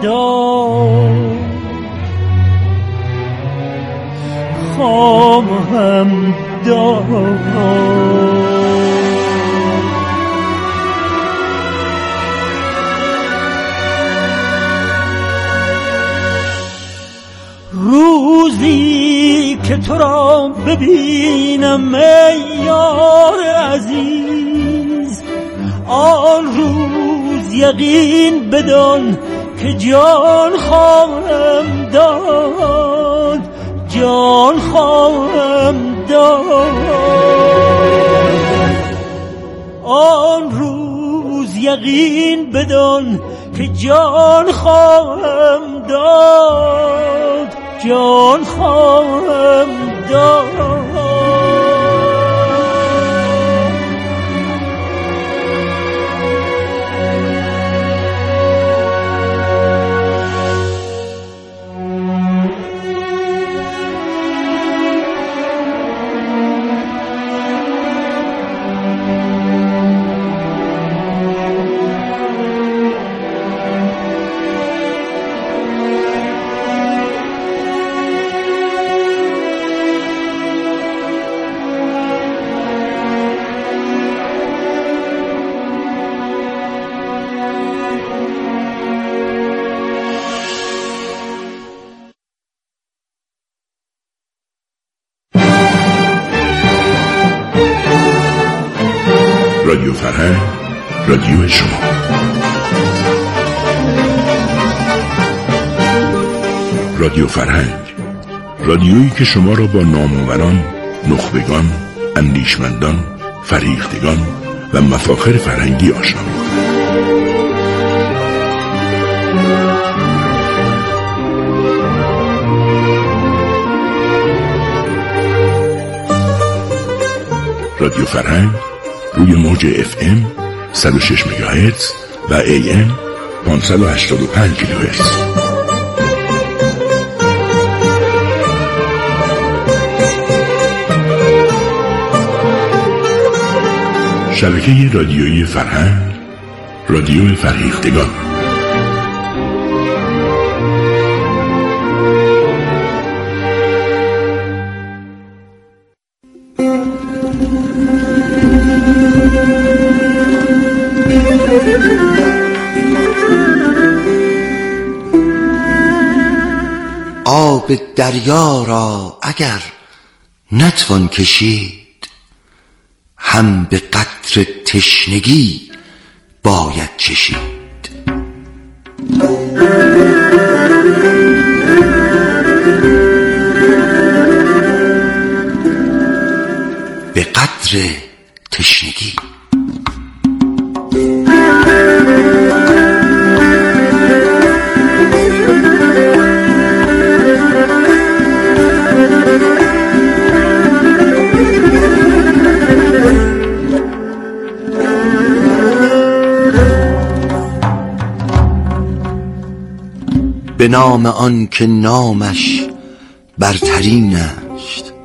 داد خواهم داد. روزی که تو را ببینم ای یار عزیز، آن روز یقین بدان که جان خواهم داد، جان خواهم داد. آن روز یقین بدان که جان خواهم داد، جان خواهم داد. رادیو فرهنگ، رادیو شما. رادیو فرهنگ، رادیویی که شما را با نامآوران، نخبگان، اندیشمندان، فریختگان و مفاخر فرهنگی آشنا می‌کند. رادیو فرهنگ روی موج FM 106 مگاهرتز و AM 585 کیلوهرتز. شبکه رادیویی فرهنگ، رادیو فریختگان. آب دریا را اگر نتوان کشید، هم به قطره تشنگی باید چشید. به قدر تشنگی. به نام آن که نامش برترین است،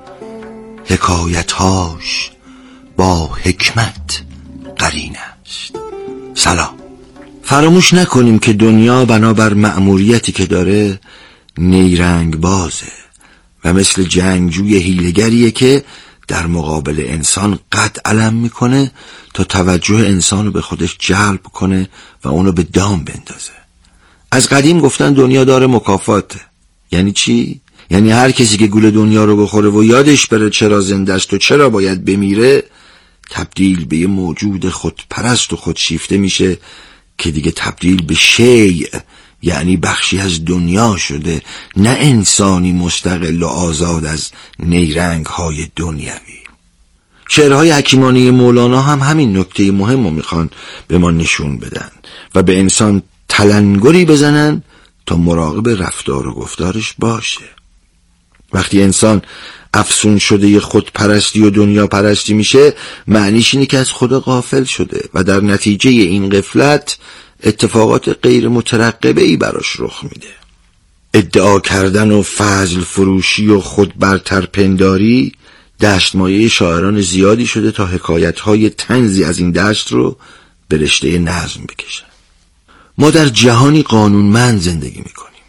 حکایتاش با حکمت قرین است. سلام. فراموش نکنیم که دنیا بنابر مأموریتی که داره نیرنگ بازه و مثل جنگجوی حیله‌گریه که در مقابل انسان قد علم میکنه تا توجه انسانو به خودش جلب کنه و اونو به دام بندازه. از قدیم گفتن دنیا داره مکافاته. یعنی چی؟ یعنی هر کسی که گول دنیا رو بخوره و یادش بره چرا زنده است و چرا باید بمیره، تبدیل به یه موجود خودپرست و خودشیفته میشه که دیگه تبدیل به شیء، یعنی بخشی از دنیا شده، نه انسانی مستقل و آزاد از نیرنگ های دنیوی. شعرهای حکیمانه مولانا هم همین نکته مهم رو میخوان به ما نشون بدن و به انسان تلنگری بزنن تا مراقب رفتار و گفتارش باشه. وقتی انسان افسون شده ی خودپرستی و دنیا پرستی میشه، معنیش اینه که از خدا غافل شده و در نتیجه این غفلت اتفاقات غیر مترقبه‌ای براش رخ میده. ادعا کردن و فضل فروشی و خود برتر پنداری دستمایه شاعران زیادی شده تا حکایت‌های طنزی از این دست رو به رشته نظم بکشن. ما در جهانی قانونمند زندگی میکنیم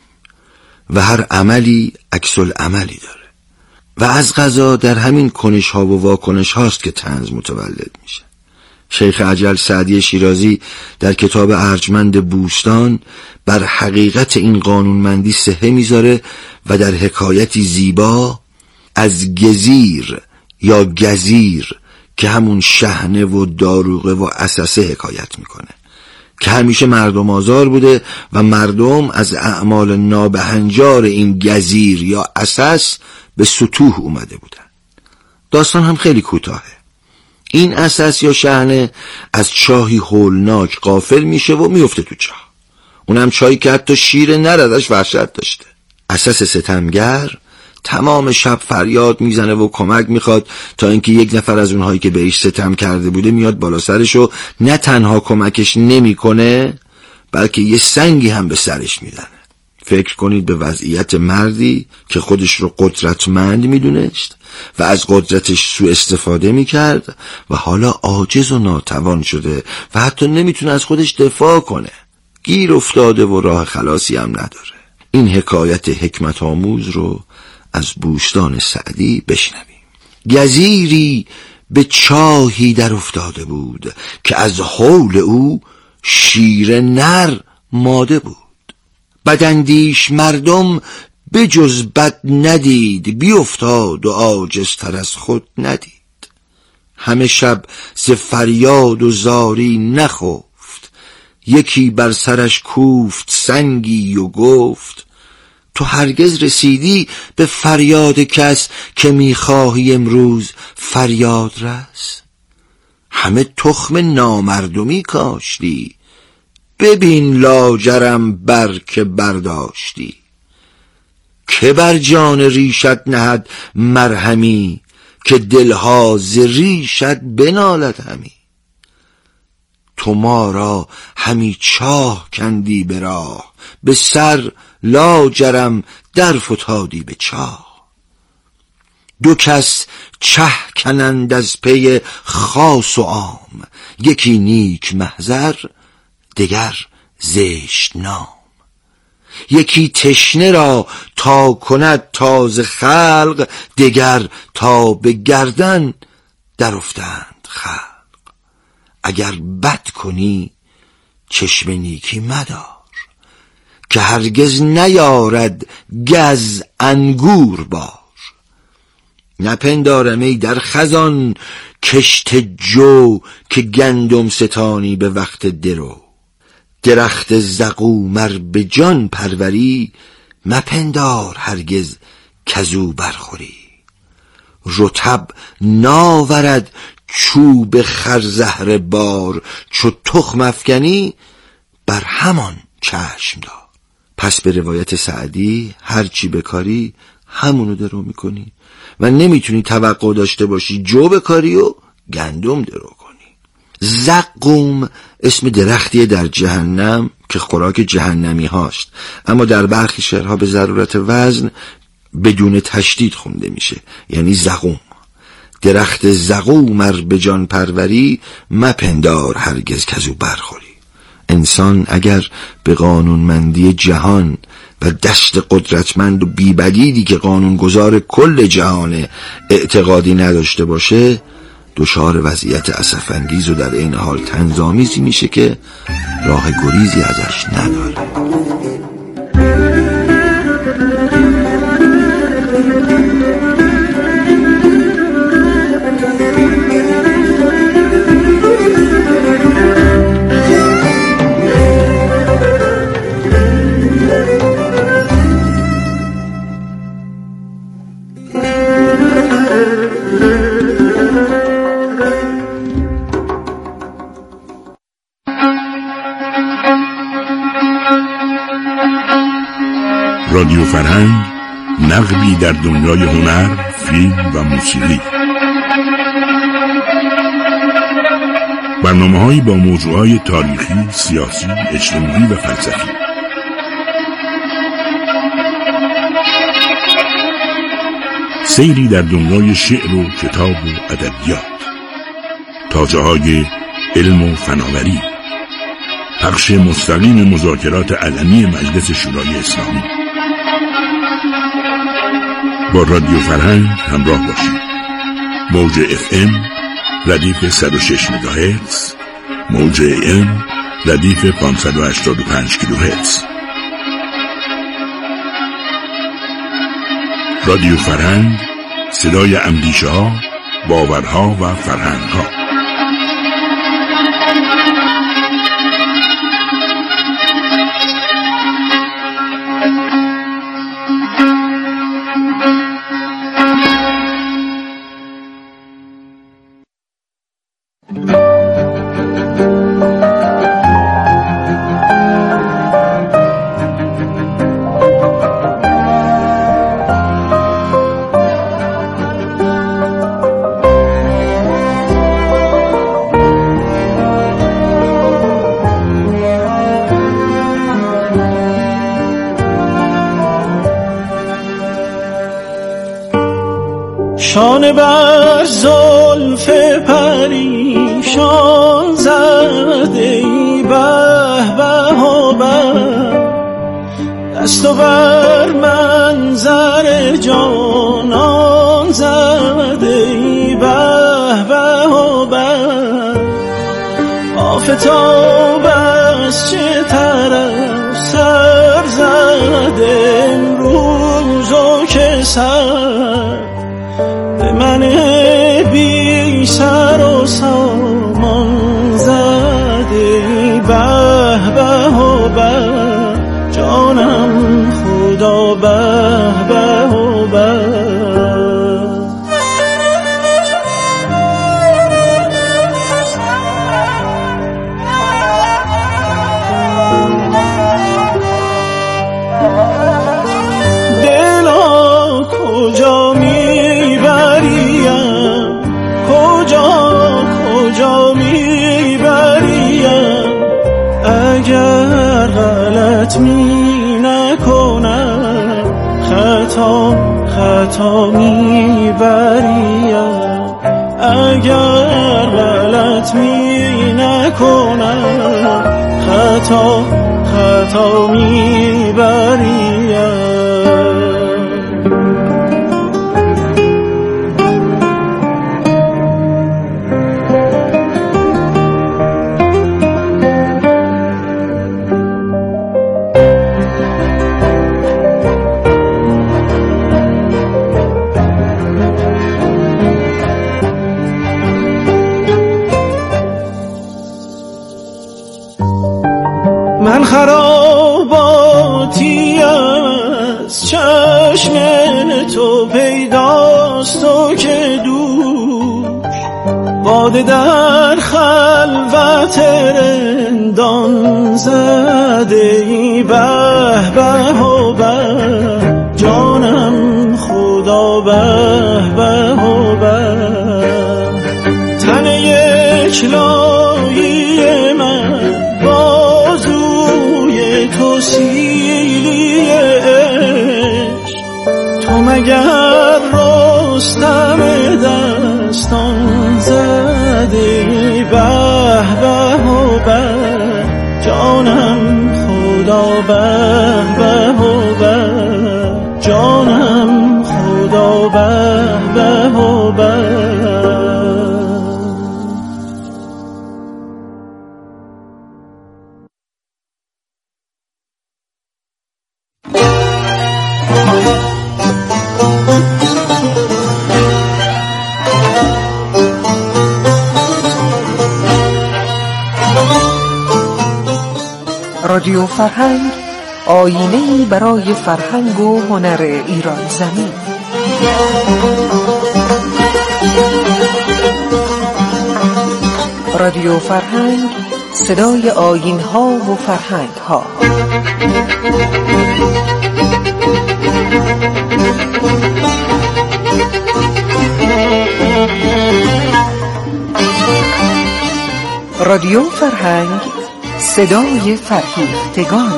و هر عملی عکس العملی داره و از قضا در همین کنش ها و واکنش هاست که طنز متولد میشه. شیخ اجل سعدی شیرازی در کتاب ارجمند بوستان بر حقیقت این قانونمندی صحه میذاره و در حکایتی زیبا از گزیر یا گزیر که همون شحنه و داروغه و عسسه حکایت میکنه که همیشه مردم آزار بوده و مردم از اعمال نابهنجار این گزیر یا عسس به سطوح اومده بودن. داستان هم خیلی کوتاهه. این عسس یا شحنه از چاهی هولناک غافل میشه و میفته تو چاه. اونم چاهی که حتی شیر نر ازش وحشت داشته. عسس ستمگر تمام شب فریاد میزنه و کمک میخواد تا اینکه یک نفر از اونهایی که بهش ستم کرده بوده میاد بالا سرش و نه تنها کمکش نمیکنه بلکه یه سنگی هم به سرش میزنه. فکر کنید به وضعیت مردی که خودش رو قدرتمند میدونست و از قدرتش سوء استفاده میکرد و حالا عاجز و ناتوان شده و حتی نمیتونه از خودش دفاع کنه. گیر افتاده و راه خلاصی هم نداره. این حکایت حکمت آموز رو از بوستان سعدی بشنویم. گزیری به چاهی در افتاده بود که از حول او شیر نر ماده بود. بداندیش مردم به جز بد ندید، بیفتاد و عاجزتر از خود ندید. همه شب ز فریاد و زاری نخفت، یکی بر سرش کوفت سنگی و گفت تو هرگز رسیدی به فریاد کس که میخواهی امروز فریاد رس. همه تخم نامردمی کاشتی، ببین لاجرم بر که برداشتی. که بر جان ریشت نهد مرهمی، که دلها ز ریشت بنالد همی. تو ما را همی چاه کندی به راه، به سر لاجرم در فتادی به چاه. دو کس چه کنند از پی خاص و عام، یکی نیک محضر دگر زشت نام. یکی تشنه را تا کند تازه خلق، دگر تا به گردن در افتند خلق. اگر بد کنی چشم نیکی مدار، که هرگز نیارد گز انگور باش. نپندارم ای در خزان کشت جو، که گندم ستانی به وقت درو. درخت زقوم ار به جان پروری، مپندار هرگز کزو برخوری. رطب ناورد چوب خرزهر بار، چو تخم افکنی بر همان چشم دار. پس به روایت سعدی هرچی بکاری همونو درو میکنی و نمیتونی توقع داشته باشی جو بکاری و گندم درو کنی. زقوم اسم درختیه در جهنم که خوراک جهنمی هاست، اما در برخی شعرها به ضرورت وزن بدون تشدید خونده میشه، یعنی زقوم. درخت زقوم ار به جان پروری، مپندار هرگز کزو برخوری. انسان اگر به قانونمندی جهان و دست قدرتمند و بی‌بدیلی که قانونگذار کل جهان اعتقادی نداشته باشه، دچار وضعیت اسف‌انگیز و در این حال طنزآمیزی میشه که راه گریزی ازش نداره. رادیو فرهنگ، نقبی در دنیای هنر، فیلم و موسیقی. برنامه‌هایی با موضوعات تاریخی، سیاسی، اجتماعی و فلسفی. سیری در دنیای شعر و کتاب و ادبیات، تاجه‌های علم و فناوری، پخش مستقیم مذاکرات علنی مجلس شورای اسلامی. با رادیو فرهنگ همراه باشید. موج FM ردیف 106 مگاهرتز، موج AM ردیف 585 کیلوهرتز. رادیو فرهنگ، صدای اندیشه ها، باورها و فرهنگ ها. شانه بر زلف پریشان زده ای به به و به، دست بر منظر جانان زده ای به به و به. آفتاب از چه طرف سر زده امروز و که سر به من بی سر و سامان زده به به و به. جانم خدا به به و به. دلا کجا میبریم، کجا میبریم، اگر غلط می نکنم خطا میبریم، اگر غلط می نکنم خطا میبریم. من خراباتی از چشم تو پیداست و که دوش باده در خلوت رندان زده ای به به و به. جانم خدا به به و به. تن یک لایی من بازوی تو سیلی عشق، تو مگر رستم دستان زده به به و به. جانم خدا به به و به. جانم خدا به به و به. رادیو فرهنگ، آیینه‌ای برای فرهنگ و هنر ایران زمین. رادیو فرهنگ، صدای آیین‌ها و فرهنگ‌ها. رادیو فرهنگ، صدای فرهیختگان.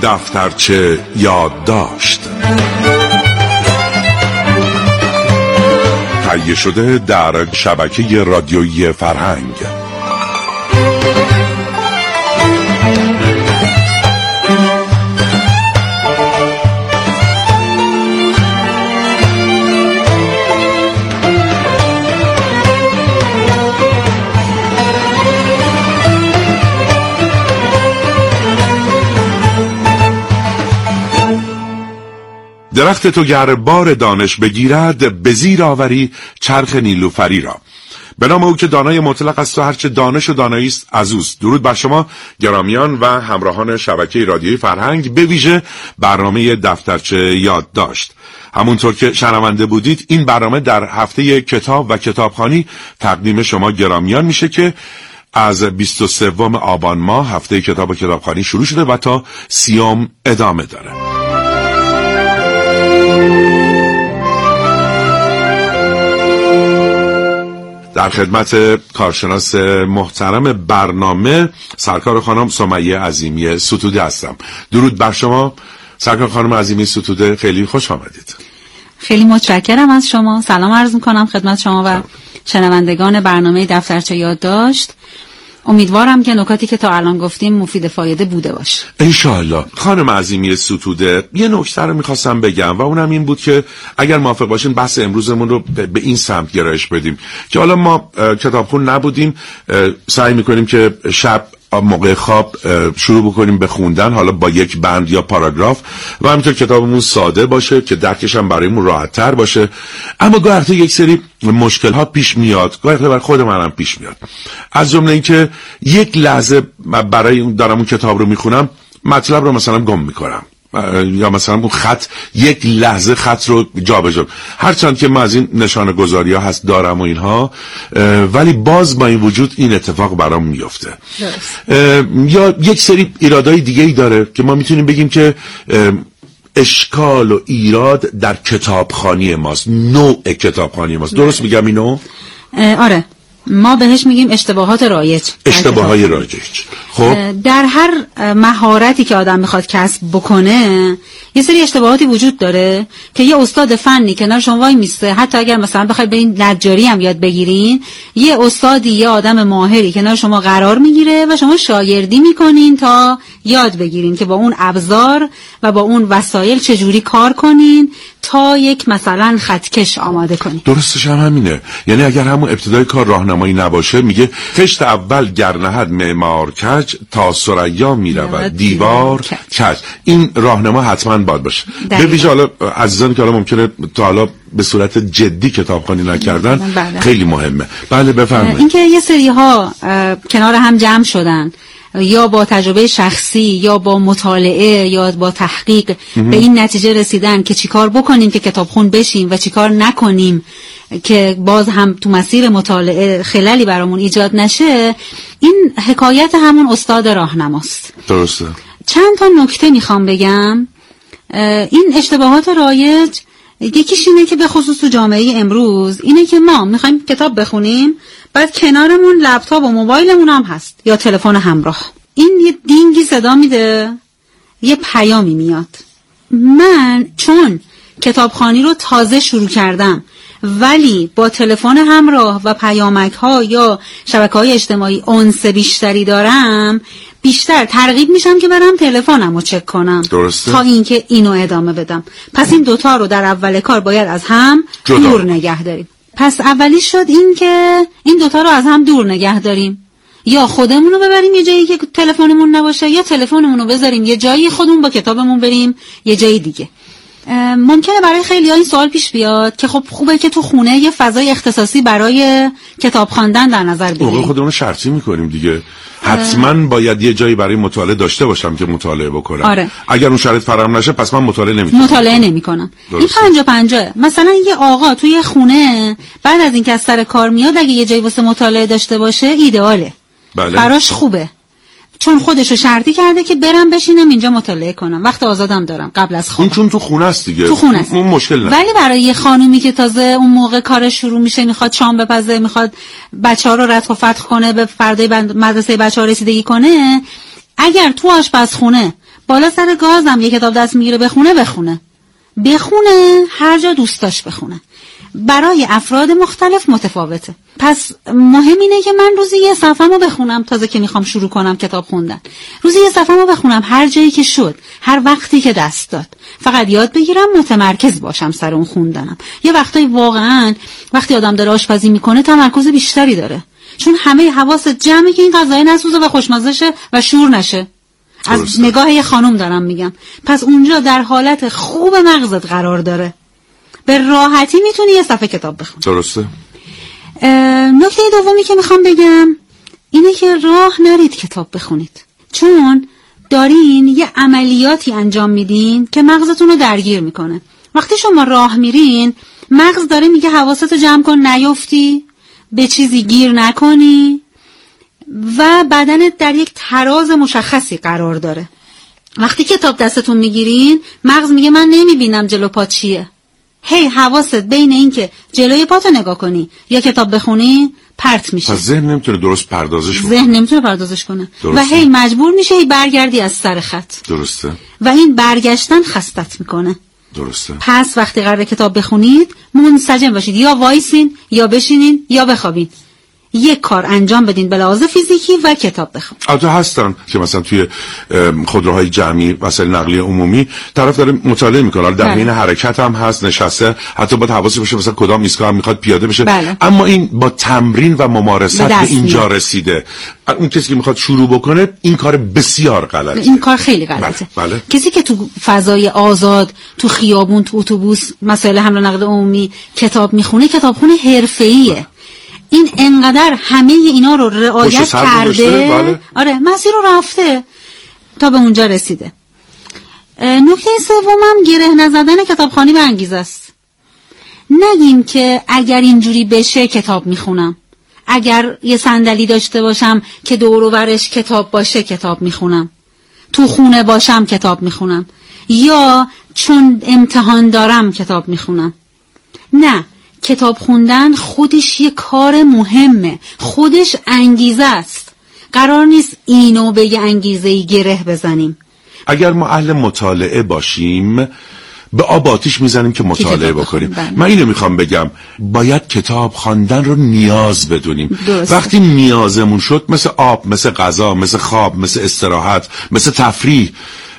دفترچه یادداشت. تهیه شده در شبکه رادیویی فرهنگ. درخت تو گر بار دانش بگیرد، به زیر آوری چرخ نیلوفری را. به نام او که دانای مطلق است و هرچه دانش و دانایی است از اوست. درود بر شما گرامیان و همراهان شبکه رادیویی فرهنگ، به ویژه برنامه دفترچه یادداشت. همونطور که شنونده بودید، این برنامه در هفته کتاب و کتابخوانی تقدیم شما گرامیان میشه که از 23 آبان ماه هفته کتاب و کتابخوانی شروع شده و تا 30 ادامه داره. در خدمت کارشناس محترم برنامه سرکار خانم سمیه عظیمی ستوده هستم. درود بر شما سرکار خانم عظیمی ستوده، خیلی خوش آمدید. خیلی متشکرم از شما. سلام عرض می‌کنم خدمت شما و شنوندگان برنامه دفترچه یادداشت. امیدوارم که نکاتی که تا الان گفتیم مفید فایده بوده باشه. انشاءالله. خانم عظیمی ستوده، یه نکته رو میخواستم بگم و اونم این بود که اگر موافق باشین بحث امروزمون رو به این سمت گرایش بدیم که حالا ما کتابخون نبودیم، سعی میکنیم که شب موقع خواب شروع بکنیم به خوندن، حالا با یک بند یا پاراگراف، و همینطور کتابمون ساده باشه که درکش هم برایمون راحت تر باشه. اما گاهی یک سری مشکل ها پیش میاد، گاهی بر خود منم پیش میاد. از جمله این که یک لحظه برای دارم اون کتاب رو میخونم مطلب رو مثلا گم میکنم، یا مثلا اون خط یک لحظه خط رو جابجا، هرچند که من از این نشانه گذاری ها هست دارم و اینها، ولی باز با این وجود این اتفاق برام میفته. یا یک سری ایرادای دیگه ای داره که ما میتونیم بگیم که اشکال و ایراد در کتابخوانی ماست، نوع کتابخوانی ماست. درست میگم اینو؟ آره، ما بهش میگیم اشتباهات رایج. اشتباهات رایج. خب در هر مهارتی که آدم میخواد کسب بکنه یه سری اشتباهاتی وجود داره که یه استاد فنی کنار شما وای میسته. حتی اگر مثلا بخواید به این نجاری هم یاد بگیرین، یه استادی، یه آدم ماهری کنار شما قرار میگیره و شما شاگردی میکنین تا یاد بگیرین که با اون ابزار و با اون وسایل چجوری کار کنین تا یک مثلا خطکش آماده کنین. درستش هم همینه. یعنی اگر همون ابتدای کار راهنمایی نباشه، میگه خشت اول گر نهد معمار کج، تا ثریا میرود دیوار کج. این راهنما حتما باید باشه. به ویژه حالا عزیزانی که حالا ممکنه تا حالا به صورت جدی کتابخوانی نکردن، خیلی مهمه. بله بفرمایید. اینکه یه سری ها کنار هم جمع شدن، یا با تجربه شخصی یا با مطالعه یا با تحقیق به این نتیجه رسیدن که چیکار بکنیم که کتابخون بشیم و چیکار نکنیم که باز هم تو مسیر مطالعه خللی برامون ایجاد نشه. این حکایت همون استاد راهنماست. درسته. چند تا نکته میخوام بگم. این اشتباهات رایج یکیش اینه که به خصوص تو جامعه امروز اینه که ما میخوایم کتاب بخونیم، بعد کنارمون لپتاپ و موبایلمون هم هست یا تلفن همراه. این یه دینگی صدا میده، یه پیامی میاد. من چون کتابخوانی رو تازه شروع کردم ولی با تلفن همراه و پیامک ها یا شبکه‌های اجتماعی انس بیشتری دارم، بیشتر ترغیب میشم که برم تلفنم رو چک کنم. درسته. تا اینکه اینو ادامه بدم. پس این دوتا رو در اول کار باید از هم دور نگه داریم. پس اولی شد این که این دوتا رو از هم دور نگه داریم، یا خودمون رو ببریم یه جایی که تلفنمون نباشه، یا تلفنمون رو بذاریم یه جایی خودمون با کتابمون بریم یه جای دیگه. ممکنه برای خیلی‌ها این سوال پیش بیاد که خب خوبه که تو خونه یه فضای اختصاصی برای کتاب خواندن در نظر بگیریم. خودمون شرطی می‌کنیم دیگه. حتما باید یه جایی برای مطالعه داشته باشم که مطالعه بکنم. آره. اگر اون شرط فراهم نشه پس من مطالعه نمی‌کنم. این 50-50. مثلا یه آقا توی خونه بعد از اینکه از سر کار میاد اگه یه جایی واسه مطالعه داشته باشه ایدئاله. بله. براش خوبه. چون خودشو شرطی کرده که برم بشینم اینجا مطالعه کنم، وقت آزادم دارم قبل از خواب. اون چون تو خونه است دیگه. تو خونه است. اون مشکل نه. ولی برای یه خانومی که تازه اون موقع کارش شروع میشه، میخواد شام بپزه، میخواد بچه‌ها رو رتق و فتق کنه، به فردای مدرسه بچه‌ها رسیدگی کنه، اگر تو آشپزخونه بالا سر گازم یه کتاب دست میگیره بخونه هر جا دوست داشت بخونه. برای افراد مختلف متفاوته. پس مهم اینه که من روزی یه صفحه‌مو بخونم، تازه که میخوام شروع کنم کتاب خوندن، روزی یه صفحه‌مو بخونم هر جایی که شد، هر وقتی که دست داد. فقط یاد بگیرم متمرکز باشم سر اون خوندنم. یه وقتایی واقعاً وقتی آدم داره آشپزی میکنه تمرکز بیشتری داره، چون همه حواست جمعه که این غذای نسوزه و خوشمزه شه و شور نشه. از نگاه یه خانم دارم میگم. پس اونجا در حالت خوب مغزت قرار داره، به راحتی میتونی یه صفحه کتاب بخونی. درسته. نکته دومی که میخوام بگم اینه که راه نرید کتاب بخونید، چون دارین یه عملیاتی انجام میدین که مغزتون رو درگیر میکنه. وقتی شما راه میرین مغز داره میگه حواستو جمع کن، نیفتی، به چیزی گیر نکنی و بدنت در یک تراز مشخصی قرار داره. وقتی کتاب دستتون میگیرین مغز میگه من نمیبینم جلو پا چیه. حواست بین این که جلوی پاتو نگاه کنی یا کتاب بخونی پرت میشه. پس ذهن نمیتونه درست پردازش کنه. ذهن نمیتونه پردازش کنه و مجبور میشه برگردی از سر خط. درسته. و این برگشتن خستت میکنه. درسته. پس وقتی قراره کتاب بخونید منسجم باشید، یا وایسین یا بشینین یا بخوابین. یک کار انجام بدین به لحاظ فیزیکی و کتاب بخون. البته هستن که مثلا توی خودروهای جمعی وسایل نقلیه عمومی طرف داره مطالعه میکنه، در حین حرکت هم هست، نشسته، حتی باید حواسی باشه مثلا کدام ایستگاه هم میخواد پیاده بشه. بله. اما این با تمرین و ممارست به اینجا رسیده. اون کسی که میخواد شروع بکنه این کار بسیار غلطه. این کار خیلی غلطه. بله. کسی که تو فضای آزاد، تو خیابون، تو اتوبوس، مسائل حمل و نقل عمومی کتاب میخونه، کتابخونه حرفه‌ایه. این انقدر همه اینا رو رعایت کرده، بله. آره مسیر رو رفته تا به اونجا رسیده. نکته سومم گره نزدن کتابخوانی به انگیزه است. نگیم که اگر اینجوری بشه کتاب میخونم، اگر یه صندلی داشته باشم که دور و برش کتاب باشه کتاب میخونم، تو خونه باشم کتاب میخونم، یا چون امتحان دارم کتاب میخونم. نه، کتاب خوندن خودش یه کار مهمه، خودش انگیزه است. قرار نیست اینو به یه انگیزه‌ای گره بزنیم. اگر ما اهل مطالعه باشیم به آب آتیش میزنیم که مطالعه بکنیم. من اینو میخوام بگم، باید کتاب خواندن رو نیاز بدونیم. وقتی نیازمون شد، مثل آب، مثل غذا، مثل خواب، مثل استراحت، مثل تفریح،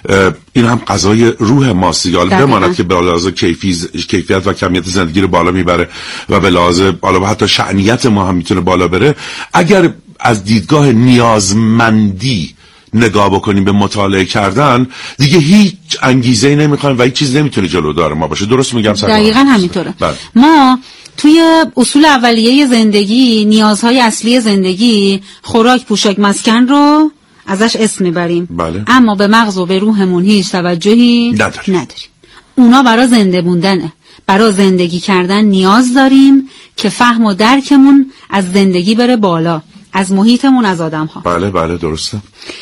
این هم غذای روح ماست. حالا بماند که به لحاظ کیفیت و کمیت زندگی رو بالا میبره و به لحاظ بالا حتی شأنیت ما هم میتونه بالا بره. اگر از دیدگاه نیازمندی نگاه بکنیم به مطالعه کردن، دیگه هیچ انگیزه‌ای نمیخوایم و هیچ چیز نمیتونه جلودار ما باشه. درست میگم؟ دقیقاً همینطوره. ما توی اصول اولیه زندگی، نیازهای اصلی زندگی، خوراک، پوشاک، مسکن رو ازش اسم میبریم. بله. اما به مغز و به روحمون هیچ توجهی نداریم. اونا برای زنده موندنه. برای زندگی کردن نیاز داریم که فهم و درکمون از زندگی بره بالا، از محیطمون، از آدم‌ها. بله بله درسته.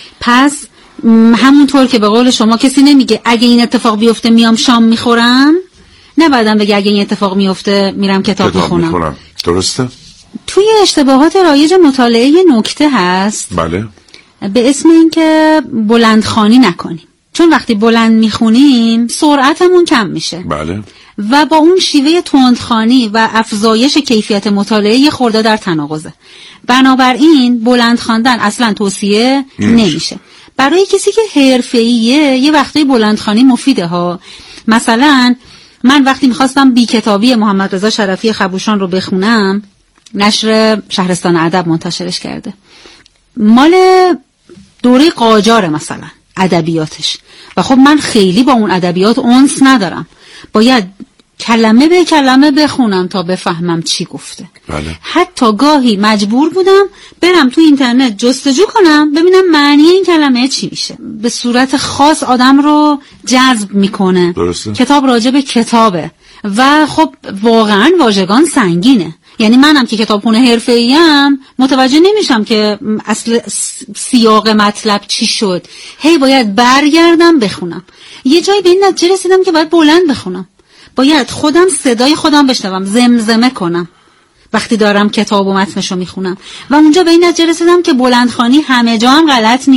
پس همونطور که به قول شما کسی نمیگه اگه این اتفاق بیفته میام شام میخورم، نه بعدم بگه اگه این اتفاق میفته میرم کتاب میخونم. درسته. توی اشتباهات رایج مطالعه نکته هست، بله، به اسم این که بلندخوانی نکنیم. چون وقتی بلند میخونیم سرعتمون کم میشه. بله. و با اون شیوه تندخوانی و افزایش کیفیت مطالعه یه خورده در تناقضه. بنابراین بلند خواندن اصلا توصیه نمیشه. برای کسی که حرفه‌ایه یه وقتی بلندخوانی مفیده ها. مثلا من وقتی میخواستم بی کتابی محمد رضا شرفی خبوشان رو بخونم، نشر شهرستان ادب منتشرش کرده. مال دوره قاجار مثلا ادبیاتش، و خب من خیلی با اون ادبیات انس ندارم، باید کلمه به کلمه بخونم تا بفهمم چی گفته. بله. حتی گاهی مجبور بودم برم تو اینترنت جستجو کنم ببینم معنی این کلمه چی میشه. به صورت خاص آدم رو جذب میکنه. درسته. کتاب راجع به کتابه و خب واقعا واژگان سنگینه. یعنی منم که کتابخونه حرفه‌ایم متوجه نمیشم که اصل سیاق مطلب چی شد. باید برگردم بخونم. یه جایی به این نتیجه رسیدم که باید بلند بخونم. باید خودم صدای خودم بشنوم، زمزمه کنم وقتی دارم کتاب و متنشو میخونم. و اونجا به این نتیجه رسیدم که بلندخوانی همه جا هم غلط نیست.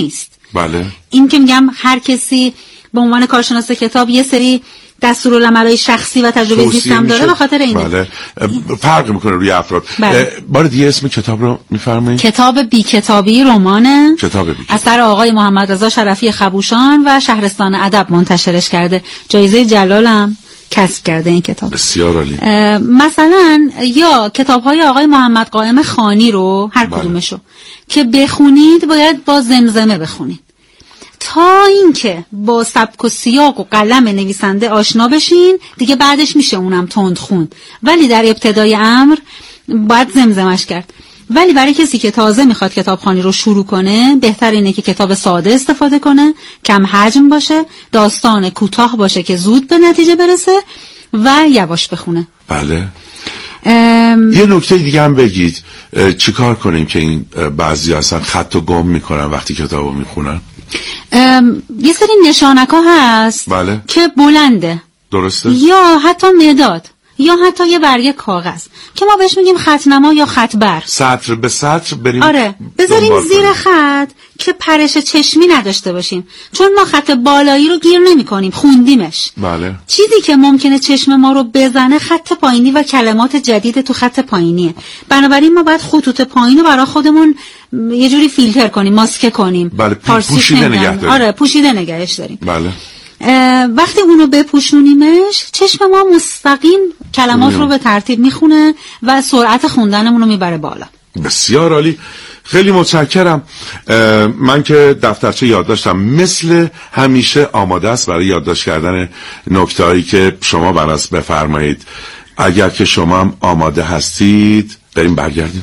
بله. این که میگم هر کسی به عنوان کارشناس کتاب یه سری دستورالعمل‌های شخصی و تجربه زیستم داره، به خاطر اینه. بله. فرق میکنه روی افراد. بله. بار دیگه اسم کتاب رو میفرمایید؟ کتاب بی‌کتابی رمانه. کتاب بی‌کتابی اثر آقای محمد رضا شرفی خبوشان و شهرستان ادب منتشرش کرده. جایزه جلالم کسب کرده این کتاب. بسیار عالی. مثلا یا کتاب‌های آقای محمد قائم خانی رو هر کدومشو که بخونید باید با زمزمه بخونید تا اینکه با سبک و سیاق و قلم نویسنده آشنا بشین، دیگه بعدش میشه اونم تند خوند، ولی در ابتدای امر باید زمزمش کرد. ولی برای کسی که تازه میخواد کتابخوانی رو شروع کنه، بهتر اینه که کتاب ساده استفاده کنه، کم حجم باشه، داستان کوتاه باشه که زود به نتیجه برسه و یواش بخونه. بله. یه نکته دیگه هم بگید، چیکار کنیم که این بعضی اصلا خط و گم میکنن وقتی کتابو میخونن؟ یه سری نشانک‌ها هست. بله. که بلنده، درسته، یا حتی مداد، یا حتی یه برگه کاغذ که ما بهش میگیم خطنما یا خطبر. سطر به سطر بریم. آره، بذاریم زیر خط که پرش چشمی نداشته باشیم، چون ما خط بالایی رو گیر نمی کنیم، خوندیمش. بله. چیزی که ممکنه چشم ما رو بزنه خط پایینی و کلمات جدید تو خط پایینیه. بنابراین ما باید خطوط پایین رو برای خودمون یه جوری فیلتر کنیم، ماسکه کنیم. بله، پوشیده نگه داریم. آره، پوشیده نگهش داریم. بله. وقتی اونو بپوشونیمش، چشم ما مستقیم کلمات رو به ترتیب میخونه و سرعت خوندنمون رو میبره بالا. بسیار عالی، خیلی متشکرم. من که دفترچه یادداشتم مثل همیشه آماده است برای یادداشت کردن نکته‌هایی که شما براش بفرمایید. اگر که شما هم آماده هستید بریم برگردیم.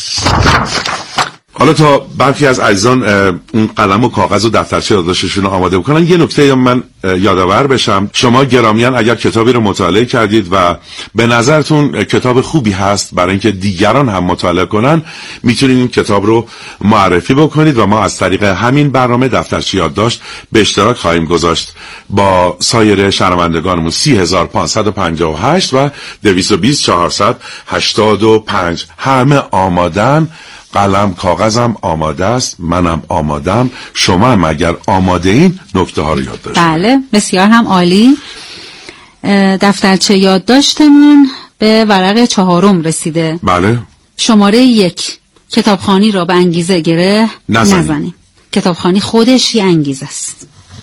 حالا تا برخی از عزیزان اون قلم و کاغذ و دفترچه یادداشتشون رو آماده بکنن، یه نکته من یادآور بشم. شما گرامیان اگر کتابی رو مطالعه کردید و به نظرتون کتاب خوبی هست برای اینکه دیگران هم مطالعه کنن، میتونید این کتاب رو معرفی بکنید و ما از طریق همین برنامه دفترچه یادداشت به اشتراک خواهیم گذاشت با سایر شنوندگانمون. 3558 و 220485 همه آمادن. قلم کاغذم آماده است، منم آمادم، شما هم اگر آماده این نکته ها رو یادداشت. بله، بسیار هم عالی. دفترچه یادداشتمون به ورق 4 رسیده. بله. شماره 1، کتابخوانی را به انگیزه گره نزنیم. کتابخوانی خودش یه انگیزه است.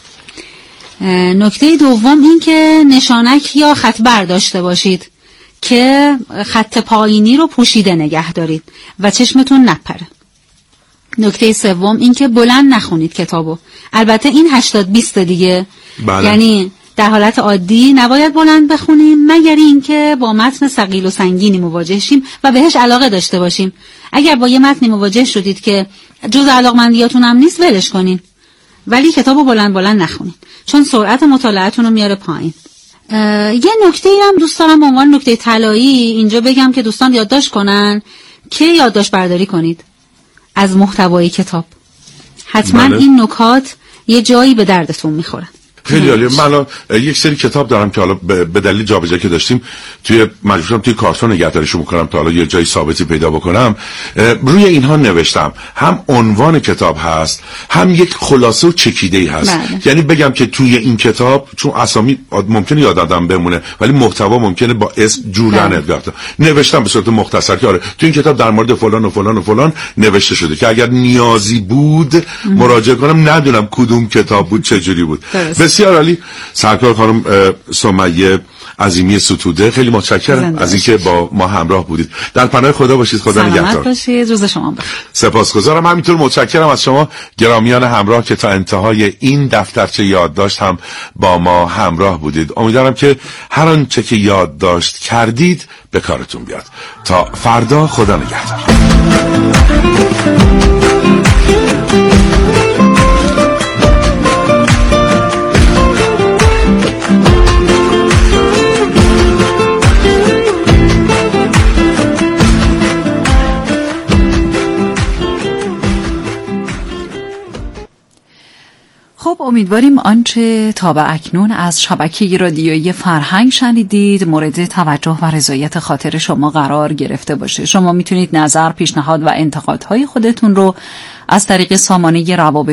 نکته دوم این که نشانک یا خطبر داشته باشید که خط پایینی رو پوشیده نگه دارید و چشمتون نپره. نکته سوم این که بلند نخونید کتابو. البته این 80-20 دیگه. بله. یعنی در حالت عادی نباید بلند بخونیم مگر اینکه با متن ثقیل و سنگینی مواجه شیم و بهش علاقه داشته باشیم. اگر با یه متنی مواجه شدید که جز علاقمندیاتون هم نیست، ولش کنین. ولی کتابو بلند نخونید، چون سرعت مطالعه‌تون رو میاره پایین. یه نکته هم دوست دارم به عنوان نکته طلایی اینجا بگم که دوستان یادداشت کنن که یادداشت برداری کنید از محتوای کتاب. حتما بله. این نکات یه جایی به دردتون میخورن. خیلی عالیه. من یک سری کتاب دارم که حالا به دلیل جابجایی که داشتیم مجبور شدم توی کارتون نگهداریشون بکنم تا حالا یه جای ثابتی پیدا بکنم. روی اینها نوشتم، هم عنوان کتاب هست، هم یک خلاصه و چکیده‌ای هست. بله. یعنی بگم که توی این کتاب، چون اسامی ممکنه یاد آدم بمونه ولی محتوا ممکنه با اسم جولانه گفته، نوشتم به صورت مختصر که آره تو این کتاب در مورد فلان و فلان و فلان نوشته شده که اگر نیازی بود مراجعه کنم، ندونم کدوم کتاب بود، چه جوری بود. بسیار عالی. سرکار خانم سمیه عظیمی ستوده، خیلی متشکرم از اینکه با ما همراه بودید. در پناه خدا باشید. خدا نگهدار. سلامت باشید. روز شما بخیر. سپاسگزارم. همینطور متشکرم از شما گرامیان همراه که تا انتهای این دفترچه یادداشت هم با ما همراه بودید. امیدوارم که هر آنچه که یادداشت کردید به کارتون بیاد. تا فردا، خدا نگهدار. خب، امیدواریم آنچه تا به اکنون از شبکه رادیویی فرهنگ شنیدید مورد توجه و رضایت خاطر شما قرار گرفته باشه. شما میتونید نظر، پیشنهاد و انتقادهای خودتون رو از طریق سامانه روابط